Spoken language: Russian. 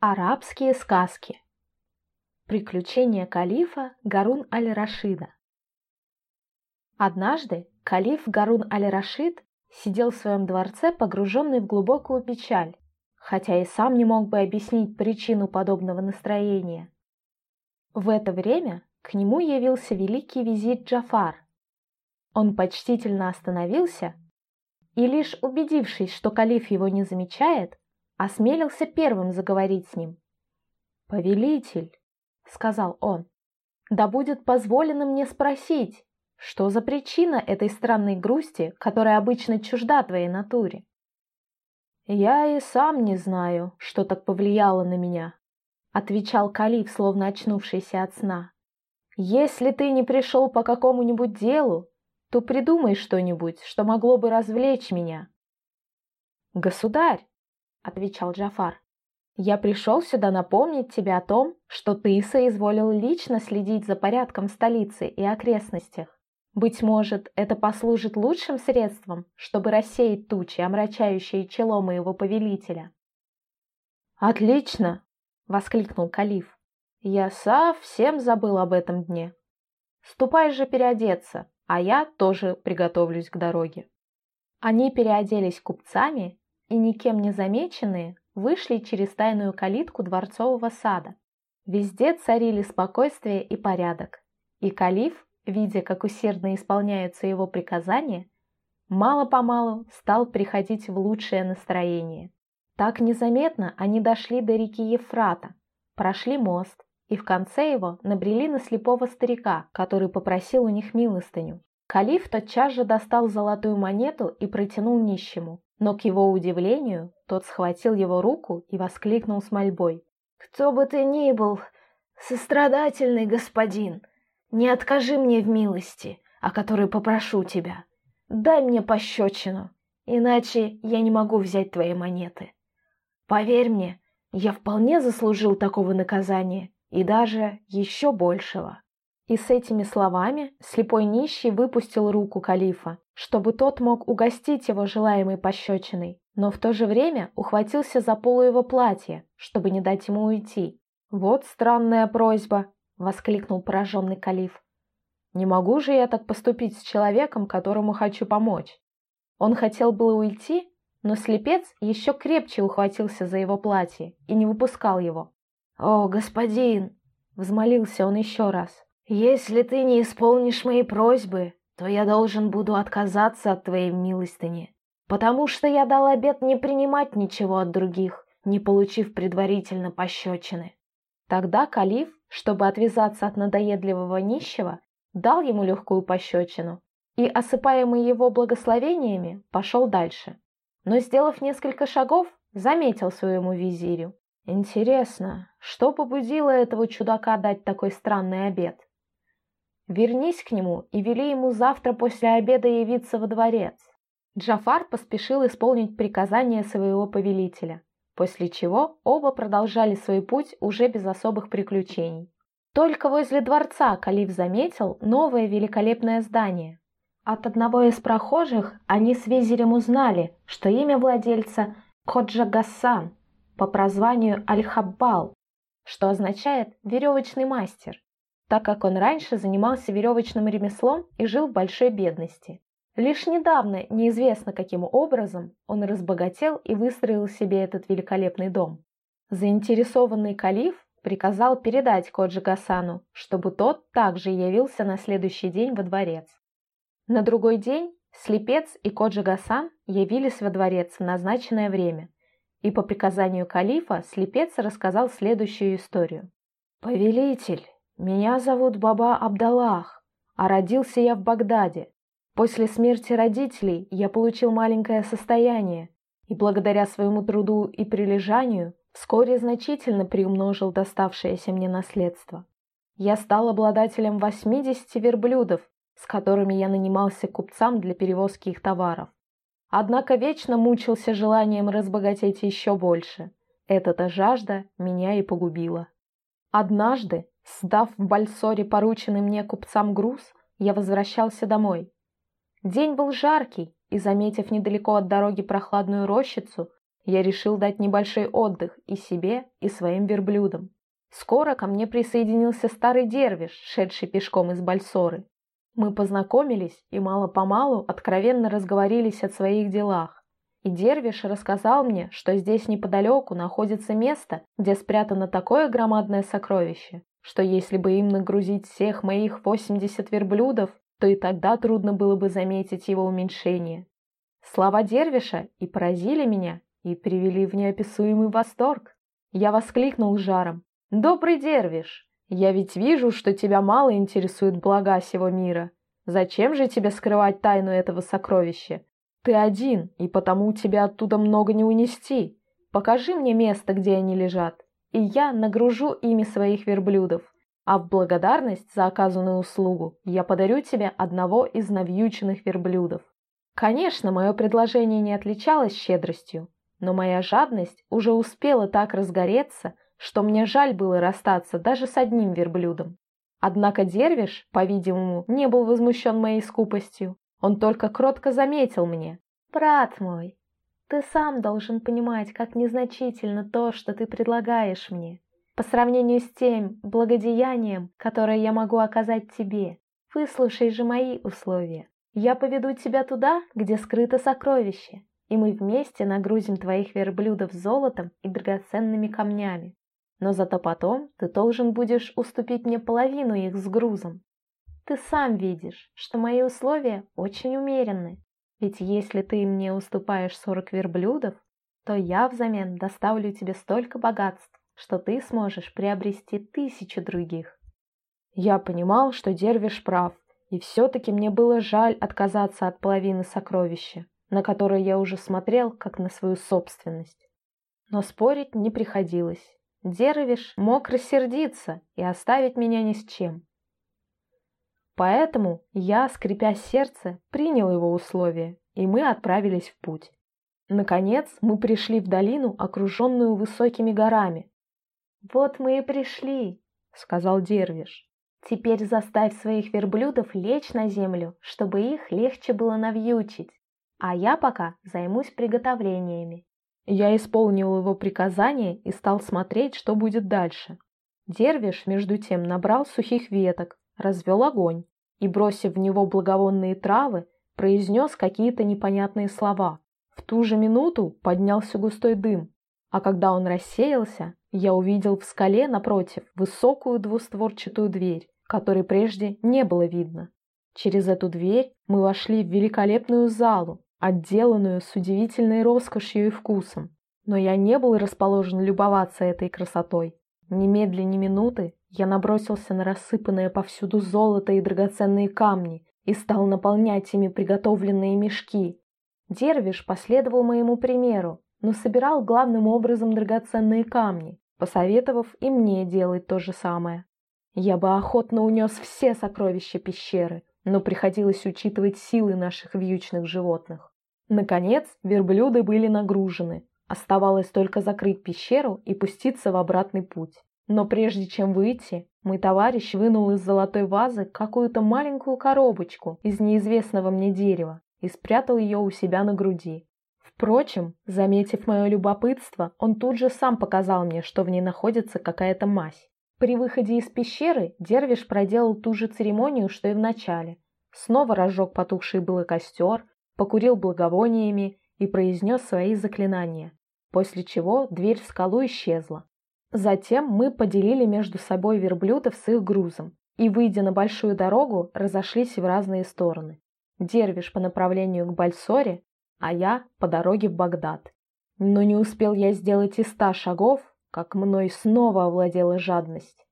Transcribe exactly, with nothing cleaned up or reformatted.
Арабские сказки. Приключения калифа Гарун аль-Рашида. Однажды калиф Гарун аль-Рашид сидел в своем дворце, погруженный в глубокую печаль, хотя и сам не мог бы объяснить причину подобного настроения. В это время к нему явился великий визирь Джафар. Он почтительно остановился и, лишь убедившись, что калиф его не замечает, осмелился первым заговорить с ним. «Повелитель», — сказал он, — «да будет позволено мне спросить, что за причина этой странной грусти, которая обычно чужда твоей натуре?» «Я и сам не знаю, что так повлияло на меня», — отвечал калиф, словно очнувшийся от сна. «Если ты не пришел по какому-нибудь делу, то придумай что-нибудь, что могло бы развлечь меня». «Государь», — отвечал Джафар, — «я пришел сюда напомнить тебе о том, что ты соизволил лично следить за порядком в столице и окрестностях. Быть может, это послужит лучшим средством, чтобы рассеять тучи, омрачающие чело моего повелителя». «Отлично!» — воскликнул калиф. «Я совсем забыл об этом дне. Ступай же переодеться, а я тоже приготовлюсь к дороге». Они переоделись купцами и, никем не замеченные, вышли через тайную калитку дворцового сада. Везде царили спокойствие и порядок, и калиф, видя, как усердно исполняются его приказания, мало-помалу стал приходить в лучшее настроение. Так незаметно они дошли до реки Ефрата, прошли мост и в конце его набрели на слепого старика, который попросил у них милостыню. Калиф тотчас же достал золотую монету и протянул нищему, но, к его удивлению, тот схватил его руку и воскликнул с мольбой: «Кто бы ты ни был, сострадательный господин, не откажи мне в милости, о которой попрошу тебя. Дай мне пощечину, иначе я не могу взять твои монеты. Поверь мне, я вполне заслужил такого наказания и даже еще большего». И с этими словами слепой нищий выпустил руку калифа, чтобы тот мог угостить его желаемой пощечиной, но в то же время ухватился за полу его платья, чтобы не дать ему уйти. «Вот странная просьба!» — воскликнул пораженный калиф. «Не могу же я так поступить с человеком, которому хочу помочь». Он хотел было уйти, но слепец еще крепче ухватился за его платье и не выпускал его. «О, господин!» — взмолился он еще раз. «Если ты не исполнишь мои просьбы, то я должен буду отказаться от твоей милостыни, потому что я дал обет не принимать ничего от других, не получив предварительно пощечины». Тогда калиф, чтобы отвязаться от надоедливого нищего, дал ему легкую пощечину и, осыпаемый его благословениями, пошел дальше. Но, сделав несколько шагов, заметил своему визирю: «Интересно, что побудило этого чудака дать такой странный обет? Вернись к нему и вели ему завтра после обеда явиться во дворец». Джафар поспешил исполнить приказание своего повелителя, после чего оба продолжали свой путь уже без особых приключений. Только возле дворца калиф заметил новое великолепное здание. От одного из прохожих они с визирем узнали, что имя владельца Ходжа Гассан по прозванию Аль-Хаббал, что означает «веревочный мастер», так как он раньше занимался веревочным ремеслом и жил в большой бедности. Лишь недавно, неизвестно каким образом, он разбогател и выстроил себе этот великолепный дом. Заинтересованный калиф приказал передать Ходжа Гасану, чтобы тот также явился на следующий день во дворец. На другой день слепец и Ходжа Гасан явились во дворец в назначенное время, и по приказанию калифа слепец рассказал следующую историю. «Повелитель, меня зовут Баба Абдаллах, а родился я в Багдаде. После смерти родителей я получил маленькое состояние и благодаря своему труду и прилежанию вскоре значительно приумножил доставшееся мне наследство. Я стал обладателем восьмидесяти верблюдов, с которыми я нанимался купцам для перевозки их товаров. Однако вечно мучился желанием разбогатеть еще больше. Эта-то жажда меня и погубила. Однажды, сдав в Бальсоре порученный мне купцам груз, я возвращался домой. День был жаркий, и, заметив недалеко от дороги прохладную рощицу, я решил дать небольшой отдых и себе, и своим верблюдам. Скоро ко мне присоединился старый дервиш, шедший пешком из Бальсоры. Мы познакомились и мало-помалу откровенно разговорились о своих делах. И дервиш рассказал мне, что здесь неподалеку находится место, где спрятано такое громадное сокровище, что если бы им нагрузить всех моих восемьдесят верблюдов, то и тогда трудно было бы заметить его уменьшение. Слова дервиша и поразили меня, и привели в неописуемый восторг. Я воскликнул жаром: «Добрый дервиш, я ведь вижу, что тебя мало интересуют блага сего мира. Зачем же тебе скрывать тайну этого сокровища? Ты один, и потому тебе оттуда много не унести. Покажи мне место, где они лежат, и я нагружу ими своих верблюдов, а в благодарность за оказанную услугу я подарю тебе одного из навьюченных верблюдов». Конечно, мое предложение не отличалось щедростью, но моя жадность уже успела так разгореться, что мне жаль было расстаться даже с одним верблюдом. Однако дервиш, по-видимому, не был возмущен моей скупостью. Он только кротко заметил мне: «Брат мой, ты сам должен понимать, как незначительно то, что ты предлагаешь мне, по сравнению с тем благодеянием, которое я могу оказать тебе. Выслушай же мои условия. Я поведу тебя туда, где скрыто сокровище, и мы вместе нагрузим твоих верблюдов золотом и драгоценными камнями. Но зато потом ты должен будешь уступить мне половину их с грузом. Ты сам видишь, что мои условия очень умеренны, ведь если ты мне уступаешь сорок верблюдов, то я взамен доставлю тебе столько богатств, что ты сможешь приобрести тысячу других». Я понимал, что дервиш прав, и все-таки мне было жаль отказаться от половины сокровища, на которое я уже смотрел как на свою собственность. Но спорить не приходилось. Дервиш мог рассердиться и оставить меня ни с чем. Поэтому я, скрипя сердце, принял его условия, и мы отправились в путь. Наконец мы пришли в долину, окруженную высокими горами. «Вот мы и пришли», — сказал дервиш. «Теперь заставь своих верблюдов лечь на землю, чтобы их легче было навьючить, а я пока займусь приготовлениями». Я исполнил его приказание и стал смотреть, что будет дальше. Дервиш, между тем, набрал сухих веток, развел огонь и, бросив в него благовонные травы, произнес какие-то непонятные слова. В ту же минуту поднялся густой дым, а когда он рассеялся, я увидел в скале напротив высокую двустворчатую дверь, которой прежде не было видно. Через эту дверь мы вошли в великолепную залу, отделанную с удивительной роскошью и вкусом, но я не был расположен любоваться этой красотой. Немедля ни минуты я набросился на рассыпанное повсюду золото и драгоценные камни и стал наполнять ими приготовленные мешки. Дервиш последовал моему примеру, но собирал главным образом драгоценные камни, посоветовав и мне делать то же самое. Я бы охотно унес все сокровища пещеры, но приходилось учитывать силы наших вьючных животных. Наконец, верблюды были нагружены. Оставалось только закрыть пещеру и пуститься в обратный путь. Но прежде чем выйти, мой товарищ вынул из золотой вазы какую-то маленькую коробочку из неизвестного мне дерева и спрятал ее у себя на груди. Впрочем, заметив мое любопытство, он тут же сам показал мне, что в ней находится какая-то мазь. При выходе из пещеры дервиш проделал ту же церемонию, что и в начале. Снова разжег потухший было костер, покурил благовониями и произнес свои заклинания, после чего дверь в скалу исчезла. Затем мы поделили между собой верблюдов с их грузом и, выйдя на большую дорогу, разошлись в разные стороны. Дервиш по направлению к Бальсоре, а я по дороге в Багдад. Но не успел я сделать и ста шагов, как мной снова овладела жадность.